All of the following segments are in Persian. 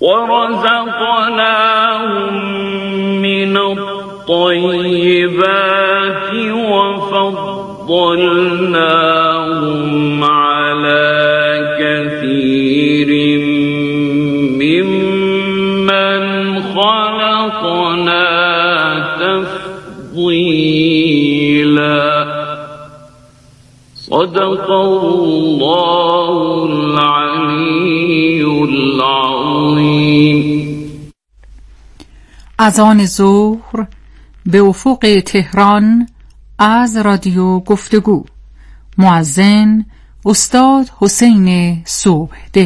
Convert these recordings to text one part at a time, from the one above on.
ورزقناهم من الطيبات وفضلناهم على كثير ممن خلقنا تفضيلا. صدق الله العلی العظیم. اذان ظهر به افق تهران از رادیو گفتگو. مؤذن استاد حسین صبحدل.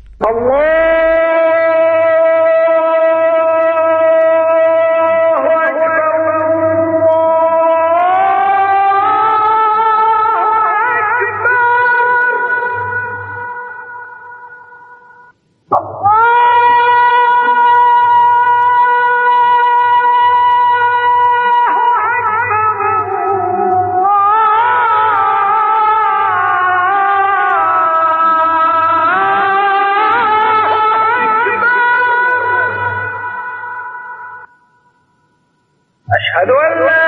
أشهد أن لا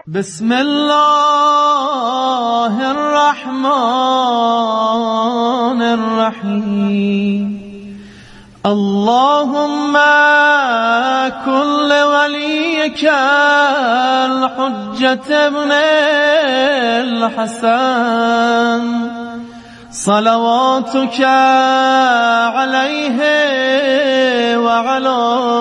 بسم الله الرحمن الرحیم اللهم كل وليك الحجة ابن الحسن صلواتك عليه وعلى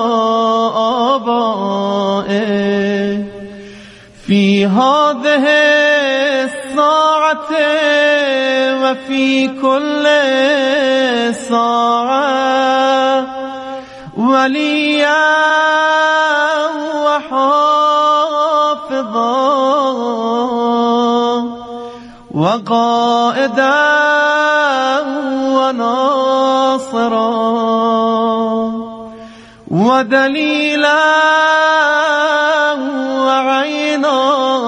آبائه في هذه الساعة وفي كل ساعة وليا وحافظا وقائدا وناصرا ودليلا وعينا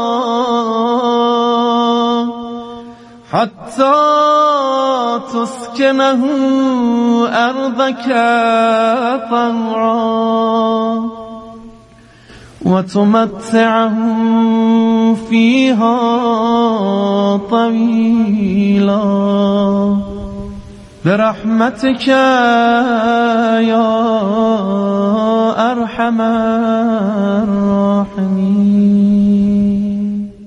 حتى تسكنه أرضك طوعا وتمتعه فيها طويلا برحمتك يا أرحم الراحمين.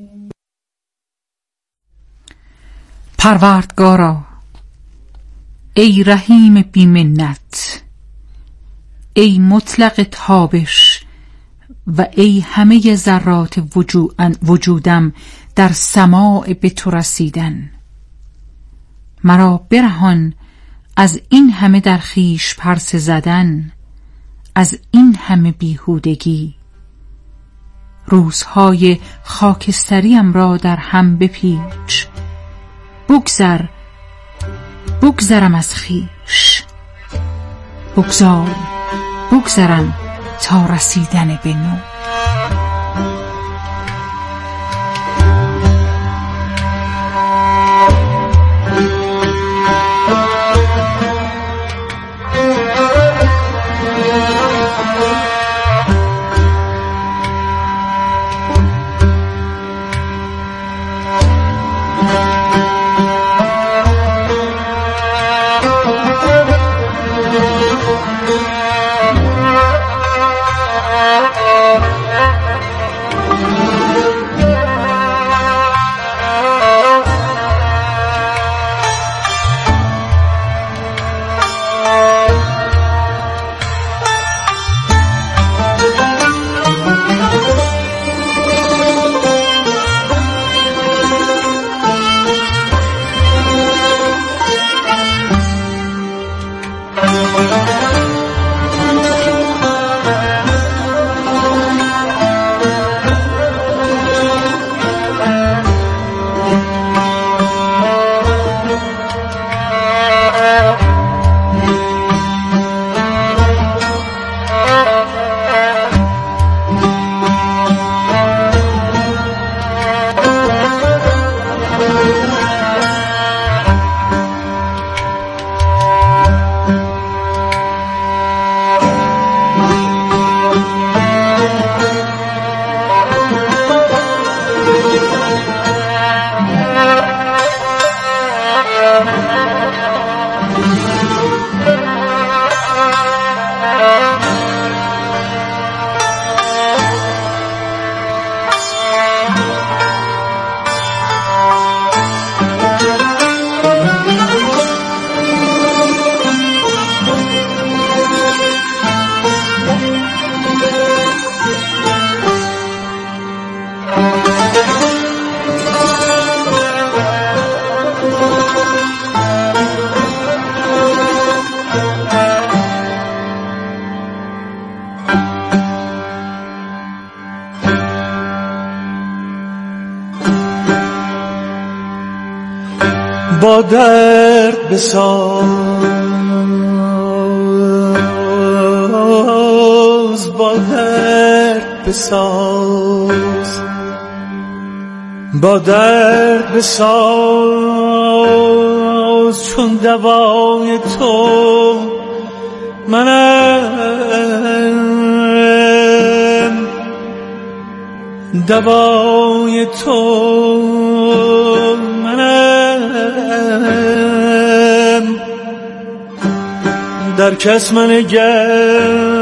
پروردگارا، ای رحیم بی‌منت، ای مطلق تابش و ای همه ذرات وجودم در سماع به تو رسیدن، مرا برهان از این همه در خویش پرسه زدن، از این همه بیهودگی. روزهای خاکستریم را در هم بپیچ، بگذرم از خویش، بگذرم تا رسیدن به نور. با درد بساز، با درد بساز، با درد بساز، چون دوای تو منم، دوای تو منم، در کس منگر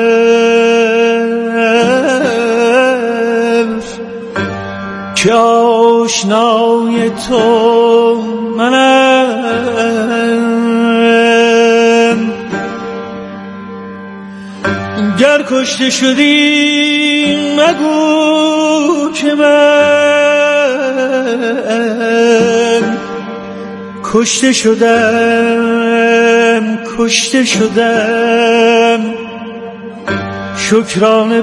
که آشنای تو منم. گر کشته شدی مگو که من کشته شدم، شکرانه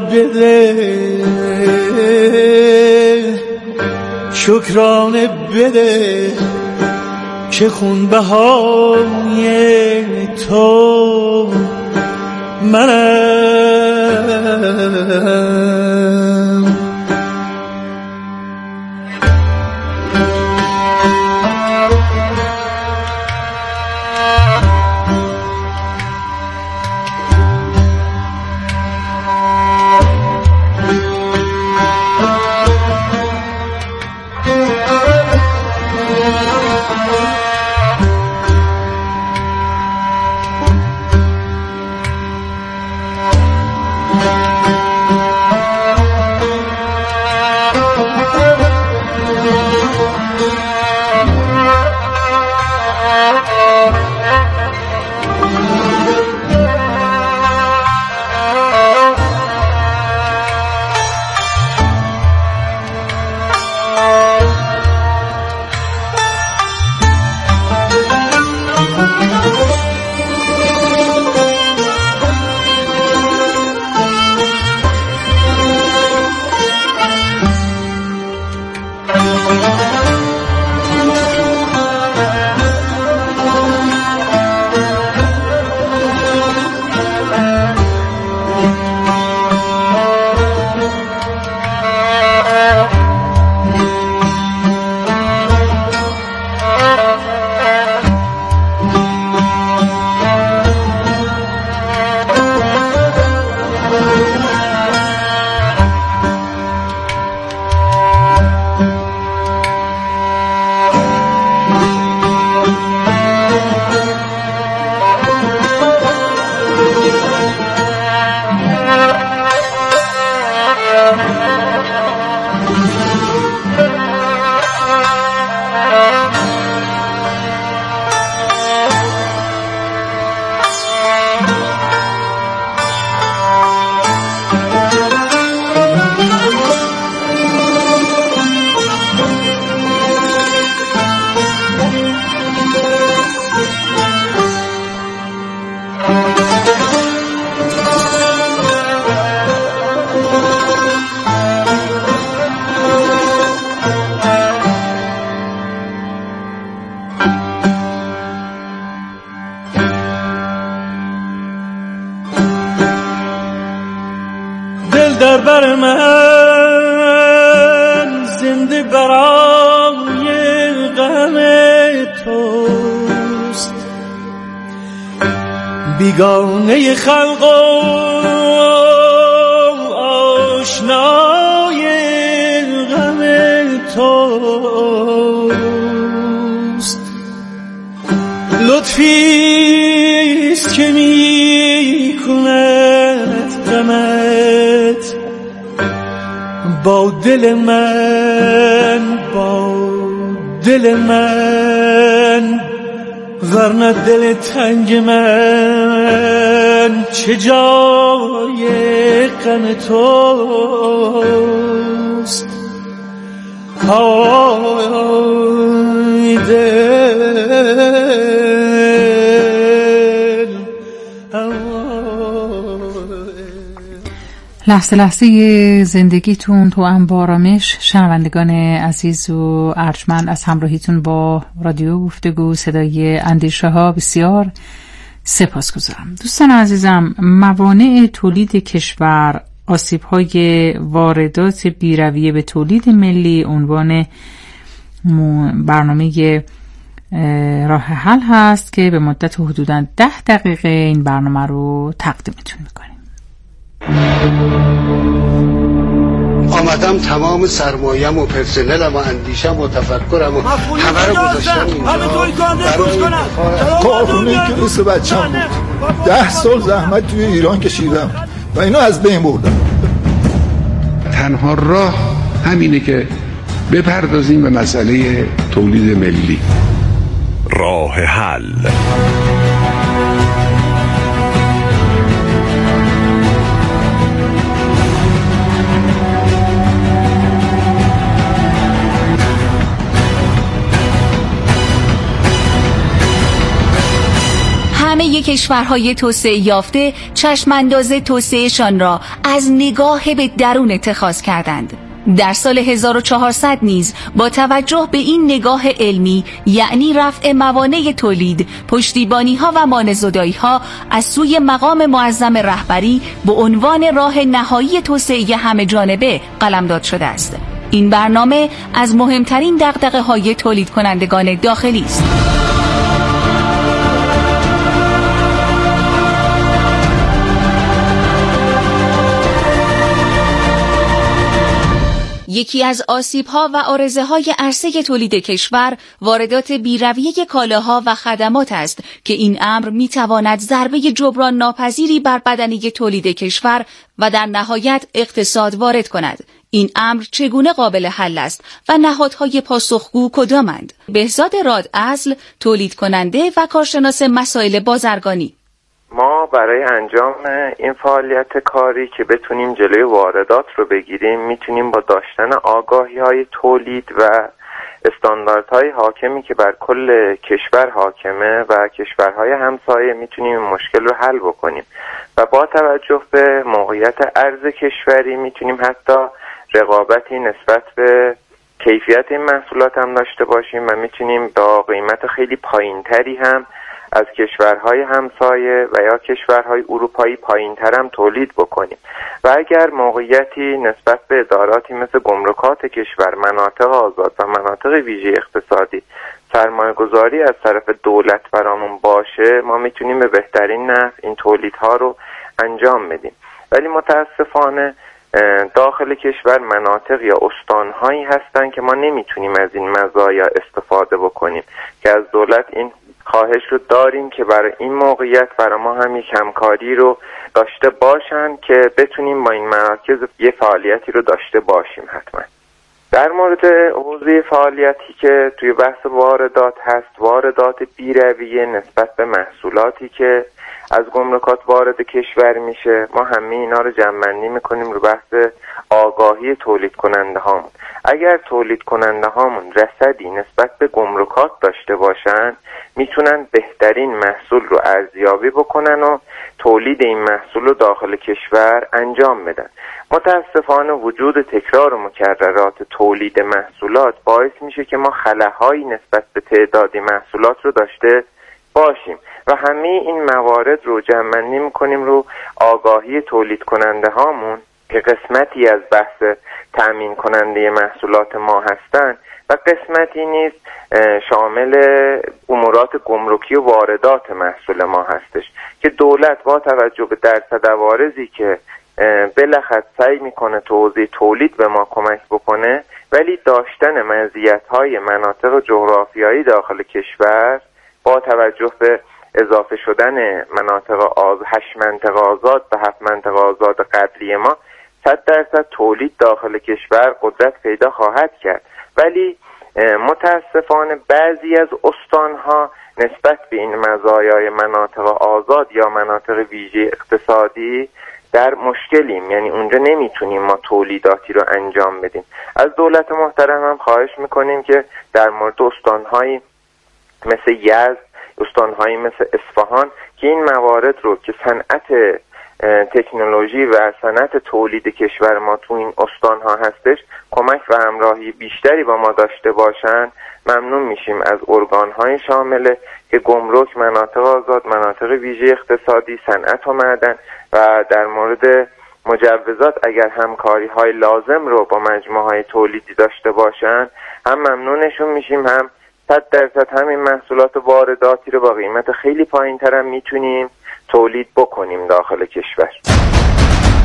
بده که خونبهای تو منم. در بر من زنده برای غم توست، بیگانه خلق و آشنای غم توست. لطفیست که می کند غمت با دل من، ورنه دل تنگ من چه جای غم توست. های دل لحظه لحظه زندگیتون تو انبارامش. شنوندگان عزیز و ارجمند، از همراهیتون با رادیو گفتگو صدای اندیشه ها بسیار سپاسگزارم. دوستان عزیزم، موانع تولید کشور، آسیب‌های واردات بی‌رویه به تولید ملی عنوان برنامه راه حل هست که به مدت حدوداً 10 دقیقه این برنامه رو تقدیمتون میکنیم. آمدم تمام سرمایه‌م و پرسنلم و اندیشم و تفکرم و همه رو گذاشتم اینجا. کارخونه کلاس بچه‌م بود. 10 سال زحمت توی ایران کشیدم و اینو از بین بردم. تنها راه همینه که بپردازیم به مسئله تولید ملی. راه حل. همه کشورهای توسعه یافته چشمانداز توسعهشان را از نگاه به درون اتخاذ کردند. در سال 1400 نیز با توجه به این نگاه علمی، یعنی رفع موانع تولید، پشتیبانی‌ها و مانع‌زدایی‌ها از سوی مقام معظم رهبری به عنوان راه نهایی توسعه همه جانبه قلمداد شده است. این برنامه از مهمترین دغدغه‌های تولید کنندگان داخلی است. یکی از آسیب‌ها و عارضه‌های عرصه تولید کشور واردات بی‌رویه کالاها و خدمات است که این امر می‌تواند ضربه جبران ناپذیری بر بدنه تولید کشور و در نهایت اقتصاد وارد کند. این امر چگونه قابل حل است و نهادهای پاسخگو کدامند؟ بهزاد راداصل، تولید کننده و کارشناس مسائل بازرگانی: ما برای انجام این فعالیت کاری که بتونیم جلوی واردات رو بگیریم، میتونیم با داشتن آگاهی‌های تولید و استانداردهای حاکمی که بر کل کشور حاکمه و کشورهای همسایه میتونیم این مشکل رو حل بکنیم و با توجه به موقعیت ارز کشوری میتونیم حتی رقابتی نسبت به کیفیت این محصولات هم داشته باشیم و میتونیم با قیمت خیلی پایینتری هم از کشورهای همسایه و یا کشورهای اروپایی پایین‌تر هم تولید بکنیم. و اگر موقعیتی نسبت به اداراتی مثل گمرکات کشور، مناطق آزاد و مناطق ویژه اقتصادی سرمایه‌گذاری از طرف دولت برامون باشه، ما میتونیم به بهترین نحو این تولیدها رو انجام بدیم. ولی متاسفانه داخل کشور مناطق یا استان‌هایی هستن که ما نمیتونیم از این مزایا استفاده بکنیم که از دولت این خواهش رو داریم که برای این موقعیت برای ما هم یک همکاری رو داشته باشن که بتونیم با این مراکز یه فعالیتی رو داشته باشیم. حتما در مورد حوزه فعالیتی که توی بحث واردات هست، واردات بی‌رویه نسبت به محصولاتی که از گمرکات وارد کشور میشه، ما همه اینا رو جمع‌بندی میکنیم رو بحث آگاهی تولید کننده هامون. اگر تولید کننده هامون رصدی نسبت به گمرکات داشته باشن، میتونن بهترین محصول رو ارزیابی بکنن و تولید این محصول رو داخل کشور انجام بدن. متاسفانه وجود تکرار و مکررات تولید محصولات باعث میشه که ما خلاهایی نسبت به تعدادی محصولات رو داشته باشیم و همه این موارد رو جمع‌بندی می‌کنیم رو آگاهی تولید کننده هامون که قسمتی از بحث تأمین کننده محصولات ما هستن و قسمتی نیز شامل امورات گمرکی و واردات محصول ما هستش که دولت با توجه به درصد عوارضی که بالاخره سعی میکنه تو حوزه تولید به ما کمک بکنه، ولی داشتن مزیت‌های مناطق جغرافیایی داخل کشور با توجه به اضافه شدن مناطق 8 منطقه آزاد و 7 منطقه آزاد قبلی ما 100% تولید داخل کشور قدرت پیدا خواهد کرد. ولی متاسفانه بعضی از استانها نسبت به این مزایای مناطق آزاد یا مناطق ویژه اقتصادی در مشکلیم، یعنی اونجا نمیتونیم ما تولیداتی رو انجام بدیم. از دولت محترم هم خواهش میکنیم که در مورد استانهایی مثل یزد، استانهایی مثل اصفهان که این موارد رو که صنعت تکنولوژی و صنعت تولید کشور ما تو این استانها هستش کمک و همراهی بیشتری با ما داشته باشن، ممنون میشیم از ارگانهای شامل که گمرک، مناطق آزاد، مناطق ویژه اقتصادی، صنعت و معدن و در مورد مجوزات اگر همکاری های لازم رو با مجموعه های تولیدی داشته باشن هم ممنونشون میشیم، هم 100% همین محصولات وارداتی رو با قیمت خیلی پایین تر هم میتونیم تولید بکنیم داخل کشور.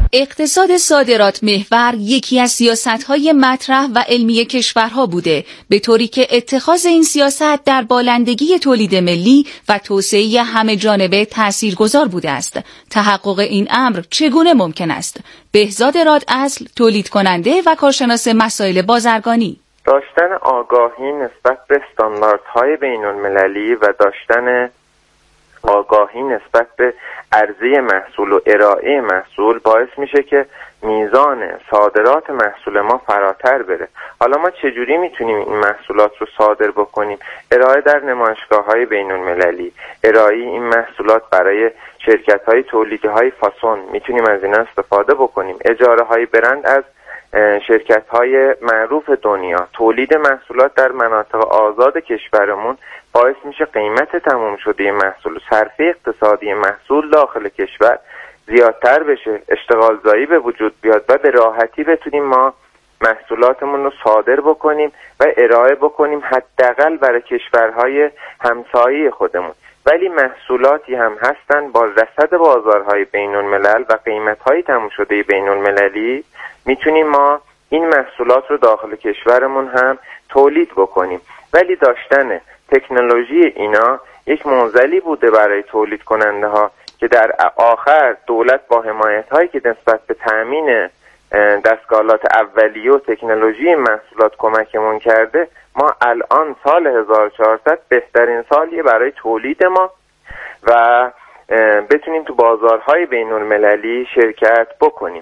اقتصاد صادرات محور یکی از سیاست‌های مطرح و علمی کشورها بوده، به طوری که اتخاذ این سیاست در بالندگی تولید ملی و توسعه همه جانبه تاثیرگذار بوده است. تحقق این امر چگونه ممکن است؟ بهزاد راداصل، تولید کننده و کارشناس مسائل بازرگانی: داشتن آگاهی نسبت به استانداردهای بین‌المللی و داشتن آگاهی نسبت به عرضه محصول و ارائه محصول باعث میشه که میزان صادرات محصول ما فراتر بره. حالا ما چجوری میتونیم این محصولات رو صادر بکنیم؟ ارائه در نمایشگاه‌های بین‌المللی، ارائه این محصولات برای شرکت‌های تولیدی‌های فاسون، میتونیم از اینا استفاده بکنیم. اجاره‌های برند از شرکت‌های معروف دنیا، تولید محصولات در مناطق آزاد کشورمون باعث میشه قیمت تمام شده محصول، صرفه اقتصادی محصول داخل کشور زیادتر بشه، اشتغال زایی به وجود بیاد و به راحتی بتونیم ما محصولاتمون رو صادر بکنیم و ارائه بکنیم حداقل برای کشورهای همسایه خودمون. ولی محصولاتی هم هستن با رصد بازارهای بین‌الملل و قیمت‌های تمام شده بین‌المللی میتونیم ما این محصولات رو داخل کشورمون هم تولید بکنیم. ولی داشتن تکنولوژی اینا یک معضلی بوده برای تولید کننده ها که در آخر دولت با حمایت هایی که نسبت به تأمین دستگاهات اولیه و تکنولوژی محصولات کمکمون کرده، ما الان سال 1400 بهترین سالیه برای تولید ما و بتونیم تو بازارهای بین المللی شرکت بکنیم.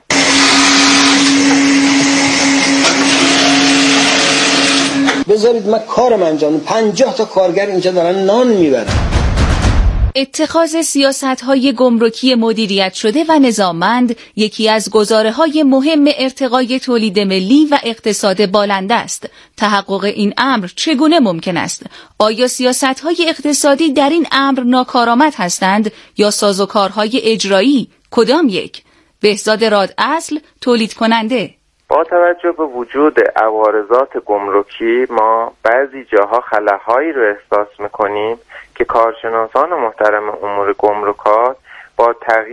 بذارید من کارم انجام. 50 تا کارگر اینجا دارن نان میبرن. اتخاذ سیاست‌های گمرکی مدیریت شده و نظاممند یکی از گزاره‌های مهم ارتقای تولید ملی و اقتصاد بالنده است. تحقق این امر چگونه ممکن است؟ آیا سیاست‌های اقتصادی در این امر ناکارآمد هستند یا سازوکارهای اجرایی؟ کدام یک؟ بهزاد راداصل، تولید کننده: با توجه به وجود عوارضات گمرکی ما بعضی جاها خلاهایی رو احساس میکنیم که کارشناسان محترم امور گمرکات با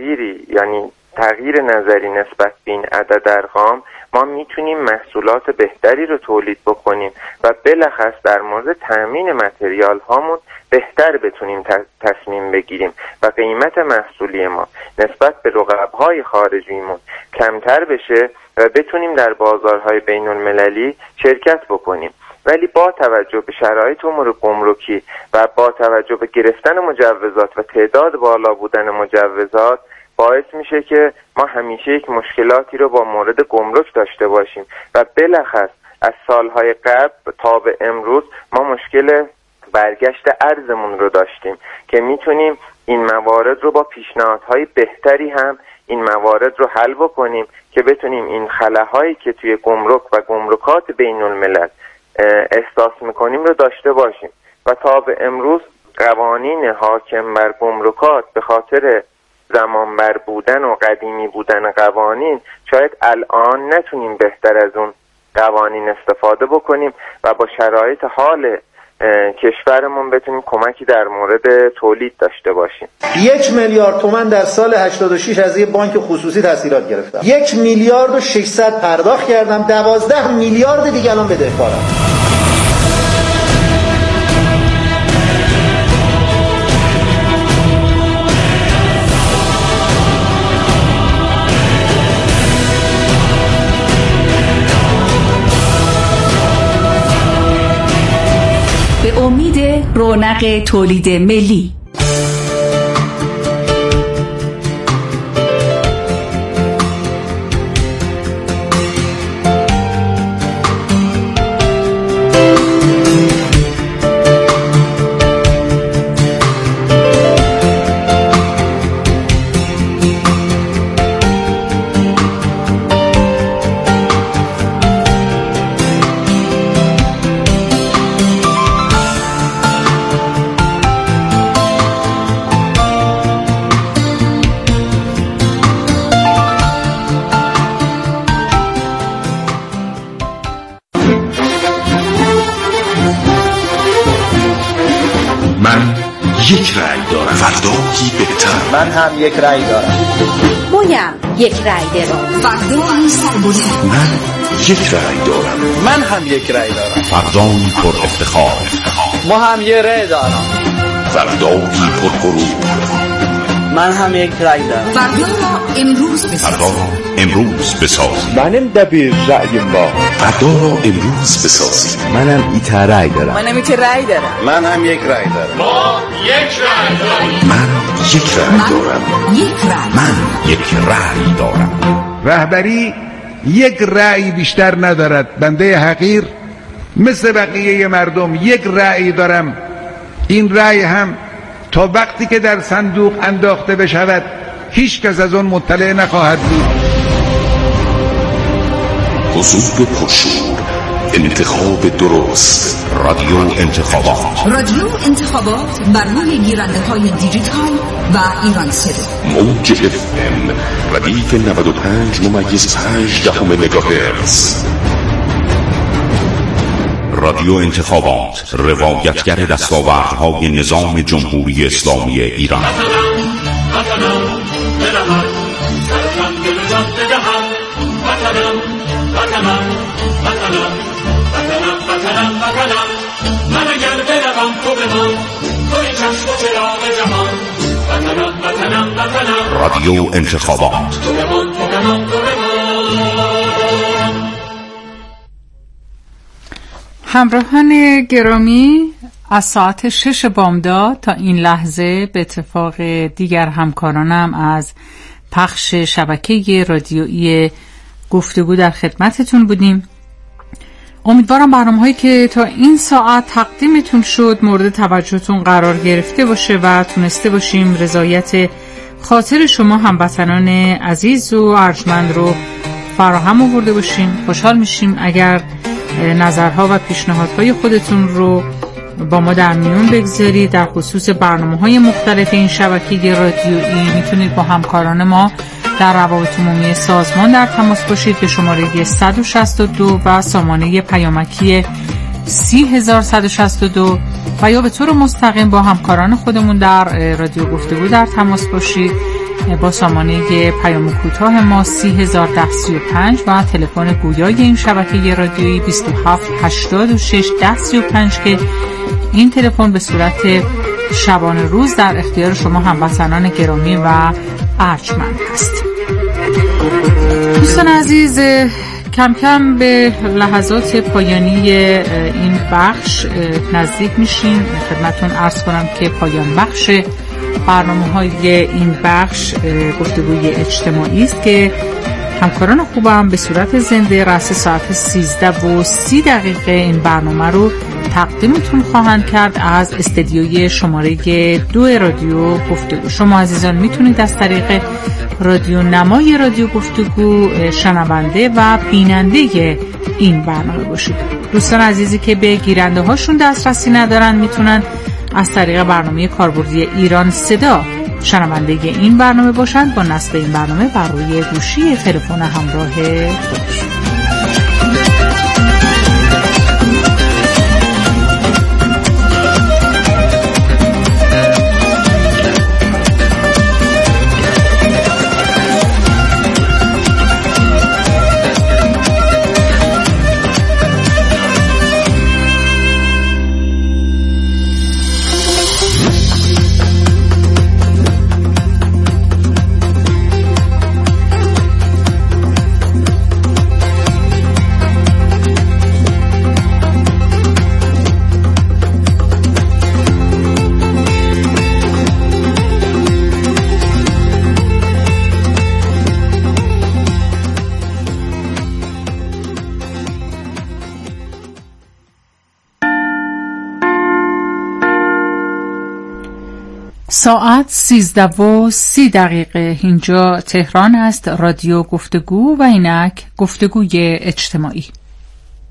تغییر نظری نسبت به این عدد ارقام ما میتونیم محصولات بهتری رو تولید بکنیم و بالاخص در مورد تامین متریال هامون بهتر بتونیم تصمیم بگیریم و قیمت محصولی ما نسبت به رقبای خارجیمون کمتر بشه و بتونیم در بازارهای بین المللی شرکت بکنیم. ولی با توجه به شرایط امور گمرکی و با توجه به گرفتن مجوزات و تعداد بالا بودن مجوزات باعث میشه که ما همیشه یک مشکلاتی رو با مورد گمرک داشته باشیم و بالاخص از سالهای قبل تا به امروز ما مشکل برگشت ارزمون رو داشتیم که میتونیم این موارد رو با پیشنهادهای بهتری هم این موارد رو حل بکنیم که بتونیم این خلاهایی که توی گمرک و گمرکات بین الملل احساس میکنیم رو داشته باشیم و تا به امروز قوانین حاکم بر گمرکات به خاطر زمانبر بودن و قدیمی بودن قوانین شاید الان نتونیم بهتر از اون قوانین استفاده بکنیم و با شرایط حال کشورمون بتونیم کمکی در مورد تولید داشته باشیم. 1 میلیارد تومان در سال 86 از یه بانک خصوصی تسهیلات گرفتم. 1 میلیارد و 600 پرداخت کردم. 12 میلیارد دیگه الان بدهکارم. به امید رونق تولید ملی. یک رأی دارم. فردایی بهتر. من هم یک رأی دارم. مویم یک رأی دارم. فردایی سربلند. من یک رأی دارم. من هم یک رأی دارم. فردایی پر افتخار. ما هم یک رأی دارم. فردایی پر غرور. من هم یک رأی دارم. فردا را امروز بسازیم. فردا را امروز بسازیم. منم دبیر رأی ما. فردا را امروز بسازیم. منم ایتا رأی دارم. منم ایتا رأی دارم. من هم یک رأی دارم. ما یک رأی داریم. من یک رأی دارم. من یک رأی دارم. رهبری یک رأی بیشتر ندارد. بنده حقیر مثل بقیه مردم یک رأی دارم. این رأی هم تا وقتی که در صندوق انداخته بشود هیچ کس از آن مطلع نخواهد بود. حضور پرشور، انتخاب درست، رادیو انتخابات. رادیو انتخابات بر روی گیرنده‌های دیجیتال و ایران صدا. موج FM ردیف 95.5 مگاهرتز. رادیو انتخابات، روایتگر دستاوردهای نظام جمهوری اسلامی ایران. رادیو انتخابات. همراهان گرامی، از ساعت 6 بامداد تا این لحظه به اتفاق دیگر همکارانم از پخش شبکه رادیویی گفتگو در خدمتتون بودیم. امیدوارم برنامه‌هایی که تا این ساعت تقدیمتون شد مورد توجهتون قرار گرفته باشه و تونسته باشیم رضایت خاطر شما هموطنان عزیز و ارجمند رو فراهم آورده باشیم. خوشحال میشیم اگر نظرها و پیشنهادهای خودتون رو با ما در میون بگذارید. در خصوص برنامه‌های مختلف این شبکه رادیویی میتونید با همکاران ما در روابط عمومی سازمان در تماس باشید به شماره 162 و سامانه پیامکی 30162 و یا به طور مستقیم با همکاران خودمون در رادیو گفتگو در تماس باشید با سامانه پیام کوتاه ما 301035 و تلفن گویای این شبکه رادیویی 27861035 که این تلفن به صورت شبانه روز در اختیار شما هموطنان گرامی و ارجمند هست. دوستان عزیز، کم کم به لحظات پایانی این بخش نزدیک میشیم. خدمتتون عرض کنم که پایان بخش برنامه‌های این بخش گفتگوی اجتماعی است که همکاران خوبم به صورت زنده رأس ساعت 13:30 این برنامه رو تقدیمتون خواهند کرد از استدیوی شماره 2 رادیو گفتگو. شما عزیزان میتونید از طریق رادیو نمای رادیو گفتگو شنونده و بیننده این برنامه باشید. دوستان عزیزی که به گیرنده هاشون دسترسی ندارن میتونن از طریق برنامه کاربردی ایران صدا شنونده این برنامه باشند با نصب این برنامه بر روی گوشی تلفن همراه خودشون. ساعت 13:30 اینجا تهران است. رادیو گفتگو و اینک گفتگوی اجتماعی.